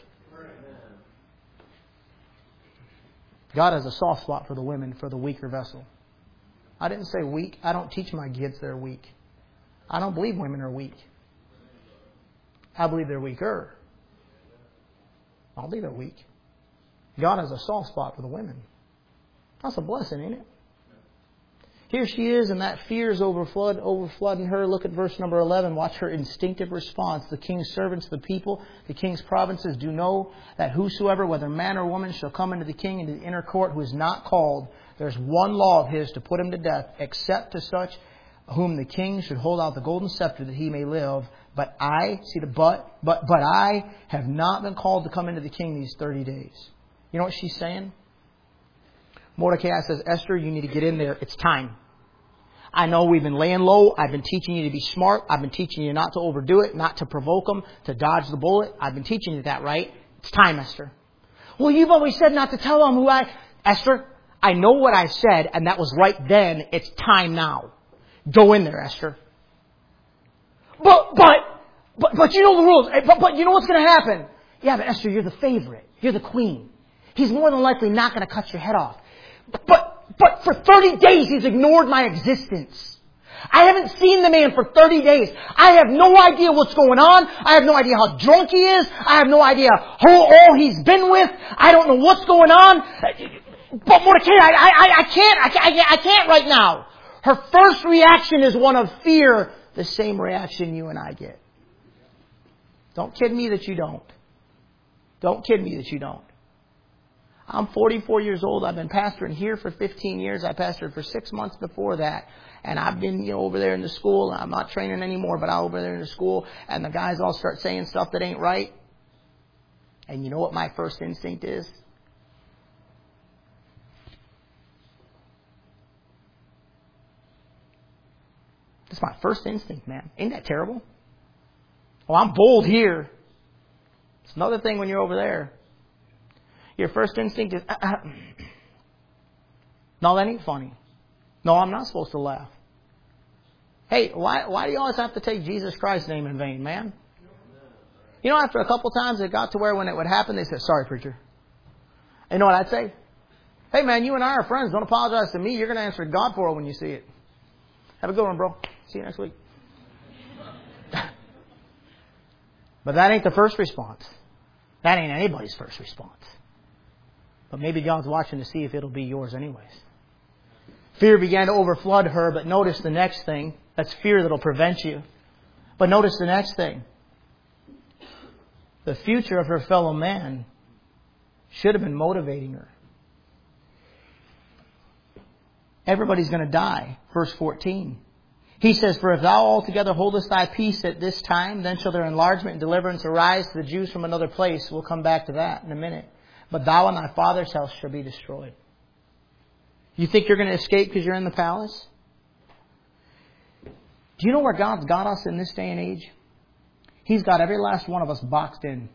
God has a soft spot for the women, for the weaker vessel. I didn't say weak. I don't teach my kids they're weak. I don't believe women are weak. I believe they're weaker. I don't believe they're weak. God has a soft spot for the women. That's a blessing, ain't it? Here she is, and that fear is overflooding her. Look at verse number 11. Watch her instinctive response. The king's servants, the people, the king's provinces do know that whosoever, whether man or woman, shall come into the king, into the inner court, who is not called, there's one law of his to put him to death, except to such whom the king should hold out the golden scepter that he may live. But I, see the but I have not been called to come into the king these 30 days. You know what she's saying? Mordecai says, Esther, you need to get in there. It's time. I know we've been laying low. I've been teaching you to be smart. I've been teaching you not to overdo it, not to provoke them, to dodge the bullet. I've been teaching you that, right? It's time, Esther. Well, you've always said not to tell them who Esther, I know what I said, and that was right then. It's time now. Go in there, Esther. But you know the rules. But you know what's going to happen? Yeah, but Esther, you're the favorite. You're the queen. He's more than likely not going to cut your head off. But for 30 days he's ignored my existence. I haven't seen the man for 30 days. I have no idea what's going on. I have no idea how drunk he is. I have no idea who all he's been with. I don't know what's going on. But Mordecai, I can't right now. Her first reaction is one of fear, the same reaction you and I get. Don't kid me that you don't. Don't kid me that you don't. I'm 44 years old. I've been pastoring here for 15 years. I pastored for 6 months before that. And I've been, over there in the school. I'm not training anymore, but I'm over there in the school. And the guys all start saying stuff that ain't right. And you know what my first instinct is? That's my first instinct, man. Ain't that terrible? Oh, I'm bold here. It's another thing when you're over there. Your first instinct is, no, that ain't funny. No, I'm not supposed to laugh. Hey, why do you always have to take Jesus Christ's name in vain, man? You know, after a couple times it got to where when it would happen, they said, sorry, preacher. And you know what I'd say? Hey, man, you and I are friends. Don't apologize to me. You're going to answer to God for it when you see it. Have a good one, bro. See you next week. But that ain't the first response. That ain't anybody's first response. But maybe God's watching to see if it'll be yours anyways. Fear began to overflood her, but notice the next thing. That's fear that'll prevent you. But notice the next thing. The future of her fellow man should have been motivating her. Everybody's going to die. Verse 14. He says, for if thou altogether holdest thy peace at this time, then shall their enlargement and deliverance arise to the Jews from another place. We'll come back to that in a minute. But thou and thy father's house shall be destroyed. You think you're going to escape because you're in the palace? Do you know where God's got us in this day and age? He's got every last one of us boxed in.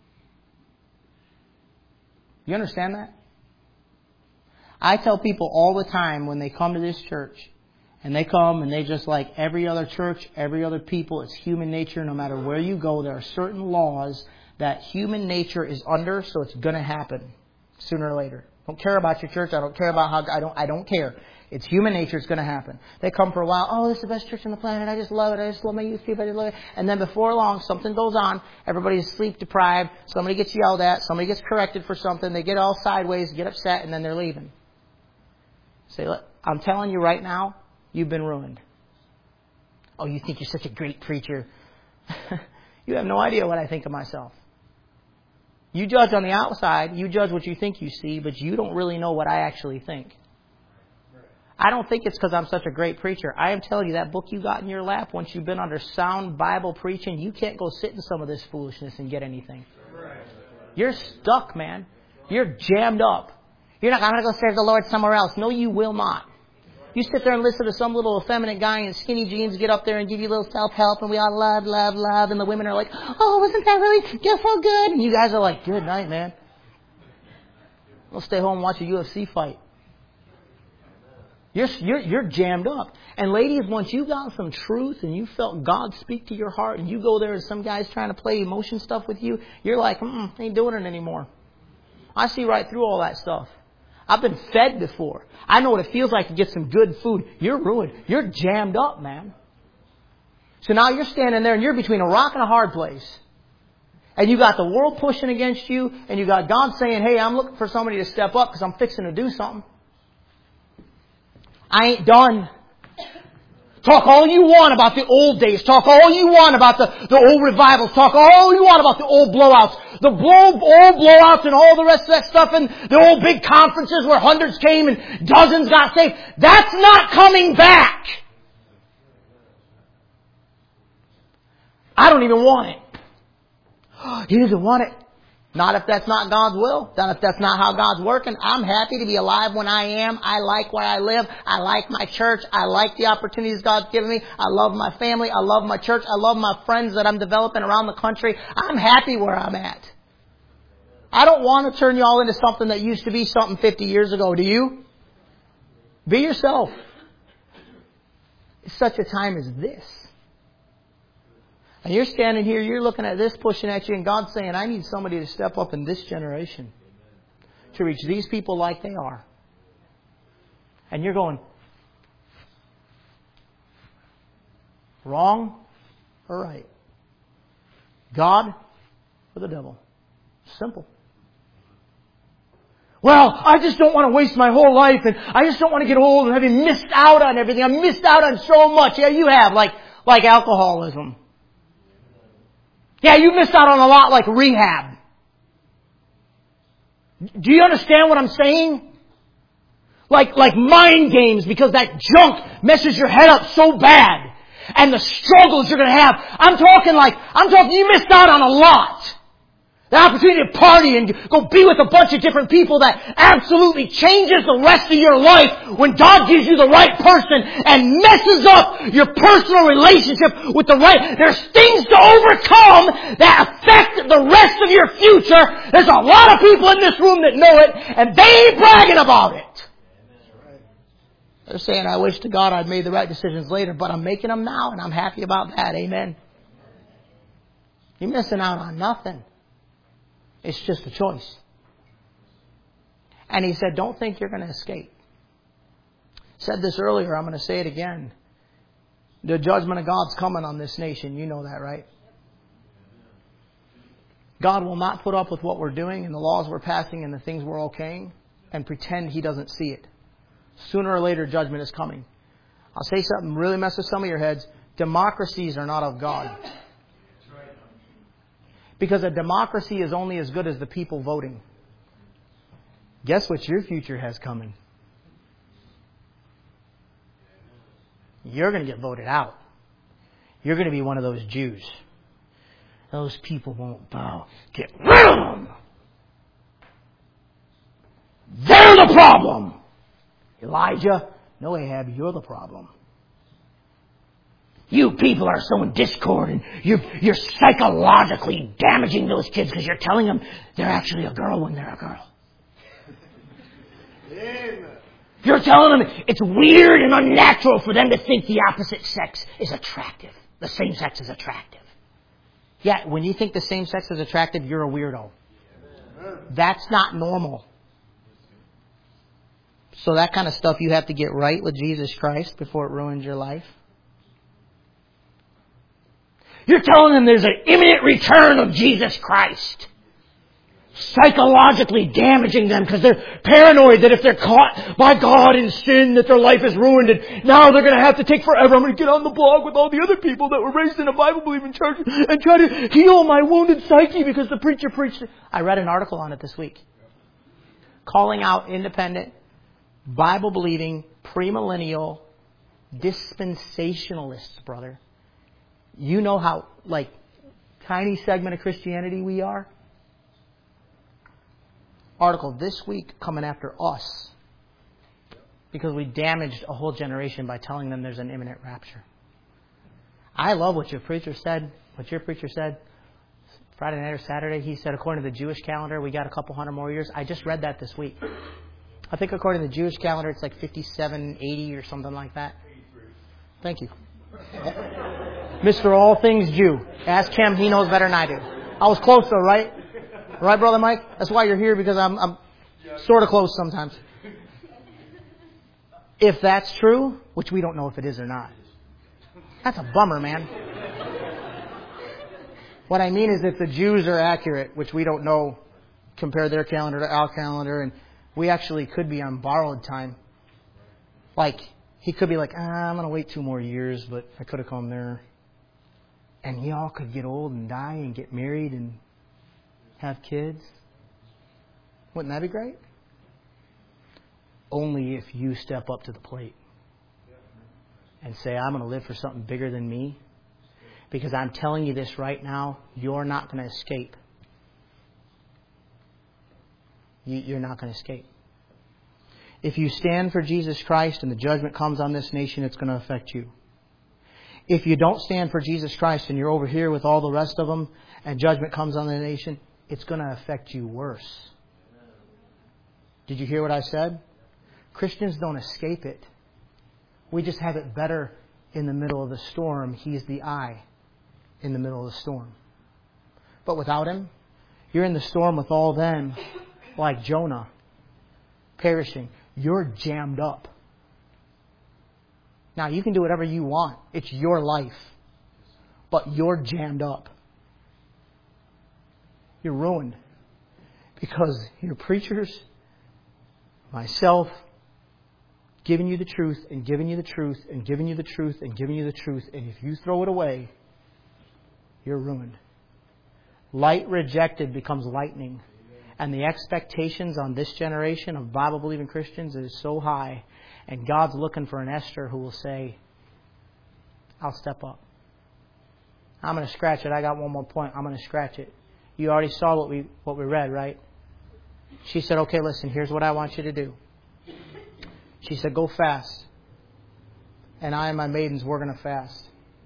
You understand that? I tell people all the time when they come to this church And they come and they just like every other church, every other people, it's human nature. No matter where you go, there are certain laws that human nature is under, so it's going to happen sooner or later. Don't care about your church. I don't care about how, I don't care. It's human nature. It's going to happen. They come for a while. Oh, this is the best church on the planet. I just love it. I just love my youth people. I just love it. And then before long, something goes on. Everybody's sleep deprived. Somebody gets yelled at. Somebody gets corrected for something. They get all sideways, get upset, and then they're leaving. Say, look, I'm telling you right now, you've been ruined. Oh, you think you're such a great preacher. You have no idea what I think of myself. You judge on the outside. You judge what you think you see, but you don't really know what I actually think. I don't think it's because I'm such a great preacher. I am telling you, that book you got in your lap, once you've been under sound Bible preaching, you can't go sit in some of this foolishness and get anything. You're stuck, man. You're jammed up. You're not, I'm going to go serve the Lord somewhere else. No, you will not. You sit there and listen to some little effeminate guy in skinny jeans get up there and give you a little self-help, and we all love, love, love, and the women are like, oh, wasn't that really feel so good? And you guys are like, good night, man. We'll stay home and watch a UFC fight. You're jammed up. And ladies, once you got some truth and you felt God speak to your heart and you go there and some guy's trying to play emotion stuff with you, you're like, ain't doing it anymore. I see right through all that stuff. I've been fed before. I know what it feels like to get some good food. You're ruined. You're jammed up, man. So now you're standing there and you're between a rock and a hard place. And you got the world pushing against you and you got God saying, hey, I'm looking for somebody to step up because I'm fixing to do something. I ain't done. Talk all you want about the old days. Talk all you want about the old revivals. Talk all you want about the old blowouts. The old blowouts and all the rest of that stuff and the old big conferences where hundreds came and dozens got saved. That's not coming back. I don't even want it. He doesn't want it. Not if that's not God's will. Not if that's not how God's working. I'm happy to be alive when I am. I like where I live. I like my church. I like the opportunities God's given me. I love my family. I love my church. I love my friends that I'm developing around the country. I'm happy where I'm at. I don't want to turn you all into something that used to be something 50 years ago. Do you? Be yourself. It's such a time as this. And you're standing here, you're looking at this pushing at you, and God's saying, I need somebody to step up in this generation to reach these people like they are. And you're going, wrong or right? God or the devil? Simple. Well, I just don't want to waste my whole life, and I just don't want to get old and having missed out on everything. I missed out on so much. Yeah, you have, like alcoholism. Yeah, you missed out on a lot like rehab. Do you understand what I'm saying? Like mind games, because that junk messes your head up so bad. And the struggles you're going to have. I'm talking you missed out on a lot. The opportunity to party and go be with a bunch of different people that absolutely changes the rest of your life when God gives you the right person and messes up your personal relationship with the right. There's things to overcome that affect the rest of your future. There's a lot of people in this room that know it, and they ain't bragging about it. They're saying, I wish to God I'd made the right decisions later, but I'm making them now, and I'm happy about that. Amen. You're missing out on nothing. It's just a choice. And he said, don't think you're going to escape. Said this earlier, I'm going to say it again. The judgment of God's coming on this nation. You know that, right? God will not put up with what we're doing and the laws we're passing and the things we're okaying and pretend He doesn't see it. Sooner or later, judgment is coming. I'll say something really mess with some of your heads. Democracies are not of God. Because a democracy is only as good as the people voting. Guess what your future has coming? You're going to get voted out. You're going to be one of those Jews. Those people won't bow. Get rid of them! They're the problem! Elijah, no, Ahab, you're the problem. You people are sowing discord and you're psychologically damaging those kids because you're telling them they're actually a girl when they're a girl. Amen. You're telling them it's weird and unnatural for them to think the opposite sex is attractive. The same sex is attractive. Yeah, when you think the same sex is attractive, you're a weirdo. That's not normal. So that kind of stuff you have to get right with Jesus Christ before it ruins your life. You're telling them there's an imminent return of Jesus Christ. Psychologically damaging them because they're paranoid that if they're caught by God in sin that their life is ruined and now they're going to have to take forever. I'm going to get on the blog with all the other people that were raised in a Bible-believing church and try to heal my wounded psyche because the preacher preached it. I read an article on it this week. Calling out independent, Bible-believing, premillennial, dispensationalists, brother. You know how, tiny segment of Christianity we are? Article this week coming after us because we damaged a whole generation by telling them there's an imminent rapture. I love what your preacher said. Friday night or Saturday, he said, according to the Jewish calendar, we got a couple hundred more years. I just read that this week. I think according to the Jewish calendar, it's 5780 or something like that. 83. Thank you. Mr. All Things Jew. Ask him. He knows better than I do. I was close though, right? Right, Brother Mike? That's why you're here, because I'm sort of close sometimes. If that's true, which we don't know if it is or not, that's a bummer, man. What I mean is if the Jews are accurate, which we don't know, compare their calendar to our calendar, and we actually could be on borrowed time. He could be I'm going to wait 2 more years, but I could have come there. And y'all could get old and die and get married and have kids. Wouldn't that be great? Only if you step up to the plate and say, I'm going to live for something bigger than me. Because I'm telling you this right now, you're not going to escape. You're not going to escape. If you stand for Jesus Christ and the judgment comes on this nation, it's going to affect you. If you don't stand for Jesus Christ and you're over here with all the rest of them and judgment comes on the nation, it's going to affect you worse. Did you hear what I said? Christians don't escape it. We just have it better in the middle of the storm. He's the eye in the middle of the storm. But without Him, you're in the storm with all them like Jonah, perishing. You're jammed up. Now, you can do whatever you want. It's your life. But you're jammed up. You're ruined. Because your preachers, myself, giving you the truth and giving you the truth and giving you the truth and giving you the truth. And if you throw it away, you're ruined. Light rejected becomes lightning. And the expectations on this generation of Bible-believing Christians is so high. And God's looking for an Esther who will say, I'll step up. I'm going to scratch it. I got one more point. I'm going to scratch it. You already saw what we read, right? She said, okay, listen, here's what I want you to do. She said, go fast. And I and my maidens, we're going to fast.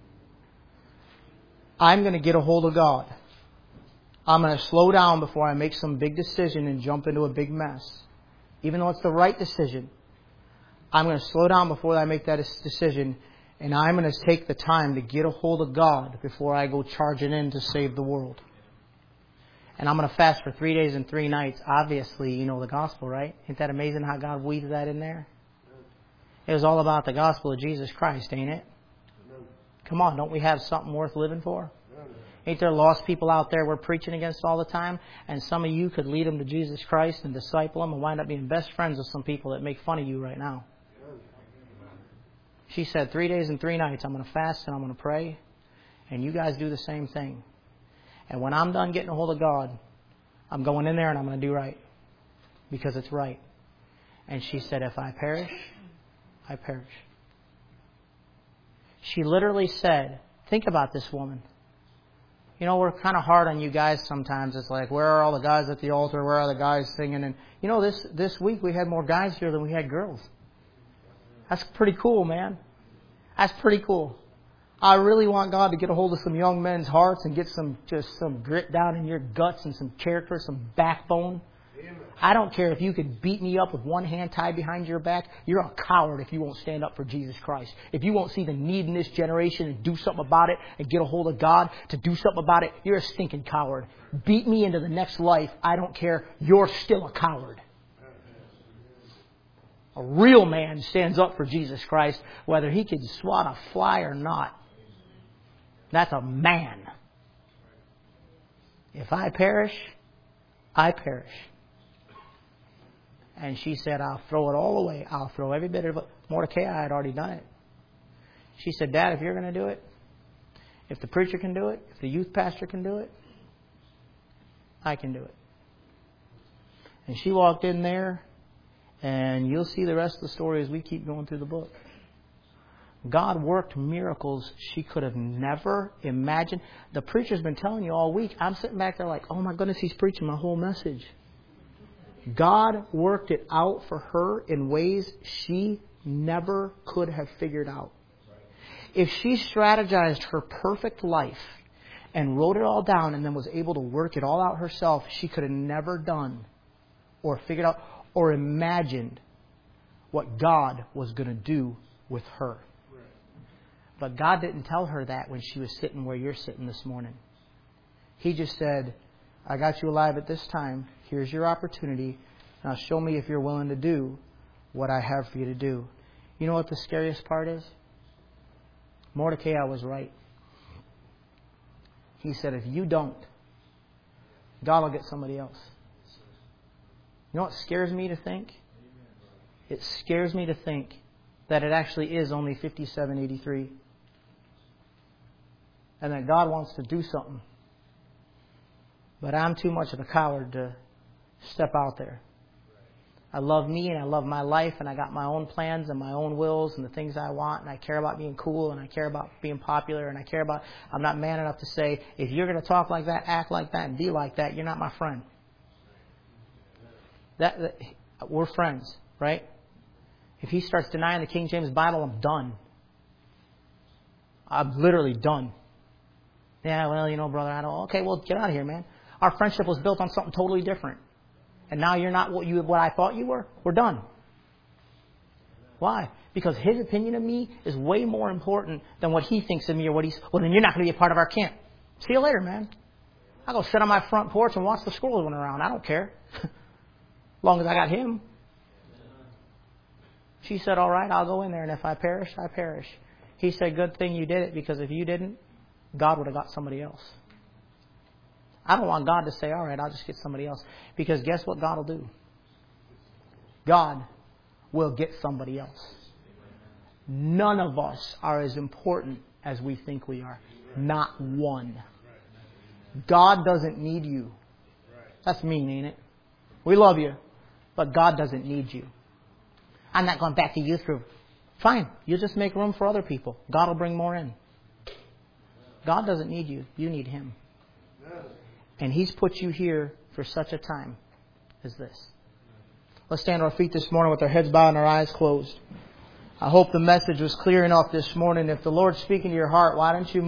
I'm going to get a hold of God. I'm going to slow down before I make some big decision and jump into a big mess. Even though it's the right decision. I'm going to slow down before I make that decision. And I'm going to take the time to get a hold of God before I go charging in to save the world. And I'm going to fast for 3 days and 3 nights. Obviously, you know the gospel, right? Isn't that amazing how God weaves that in there? It was all about the gospel of Jesus Christ, ain't it? Come on, don't we have something worth living for? Ain't there lost people out there we're preaching against all the time? And some of you could lead them to Jesus Christ and disciple them and wind up being best friends with some people that make fun of you right now. She said 3 days and 3 nights, I'm going to fast and I'm going to pray. And you guys do the same thing. And when I'm done getting a hold of God, I'm going in there and I'm going to do right. Because it's right. And she said, if I perish, I perish. She literally said, think about this woman. You know, we're kind of hard on you guys sometimes. It's like, where are all the guys at the altar? Where are the guys singing? And you know, this week we had more guys here than we had girls. That's pretty cool, man. That's pretty cool. I really want God to get a hold of some young men's hearts and get some grit down in your guts and some character, some backbone. I don't care if you could beat me up with one hand tied behind your back. You're a coward if you won't stand up for Jesus Christ. If you won't see the need in this generation and do something about it and get a hold of God to do something about it, you're a stinking coward. Beat me into the next life. I don't care. You're still a coward. A real man stands up for Jesus Christ, whether he can swat a fly or not. That's a man. If I perish, I perish. And she said, I'll throw it all away. I'll throw every bit of it. Mordecai had already done it. She said, Dad, if you're going to do it, if the preacher can do it, if the youth pastor can do it, I can do it. And she walked in there, and you'll see the rest of the story as we keep going through the book. God worked miracles she could have never imagined. The preacher's been telling you all week. I'm sitting back there like, oh my goodness, he's preaching my whole message. God worked it out for her in ways she never could have figured out. If she strategized her perfect life and wrote it all down and then was able to work it all out herself, she could have never done or figured out or imagined what God was going to do with her. But God didn't tell her that when she was sitting where you're sitting this morning. He just said, I got you alive at this time. Here's your opportunity. Now show me if you're willing to do what I have for you to do. You know what the scariest part is? Mordecai was right. He said, if you don't, God will get somebody else. You know what scares me to think? It scares me to think that it actually is only 5783. And that God wants to do something. But I'm too much of a coward to step out there. I love me and I love my life and I got my own plans and my own wills and the things I want and I care about being cool and I care about being popular and I care about... I'm not man enough to say, if you're going to talk like that, act like that, and be like that, you're not my friend. We're friends, right? If he starts denying the King James Bible, I'm done. I'm literally done. Yeah, well, you know, brother, I don't... Okay, well, get out of here, man. Our friendship was built on something totally different. And now you're not what I thought you were. We're done. Why? Because his opinion of me is way more important than what he thinks of me or what he's... Well, then you're not going to be a part of our camp. See you later, man. I'll go sit on my front porch and watch the squirrels run around. I don't care. As long as I got him. She said, all right, I'll go in there, and if I perish, I perish. He said, good thing you did it, because if you didn't, God would have got somebody else. I don't want God to say, all right, I'll just get somebody else. Because guess what God will do? God will get somebody else. None of us are as important as we think we are. Not one. God doesn't need you. That's mean, ain't it? We love you, but God doesn't need you. I'm not going back to youth group. Fine. You just make room for other people. God will bring more in. God doesn't need you. You need Him. And He's put you here for such a time as this. Let's stand on our feet this morning with our heads bowed and our eyes closed. I hope the message was clear enough this morning. If the Lord's speaking to your heart, why don't you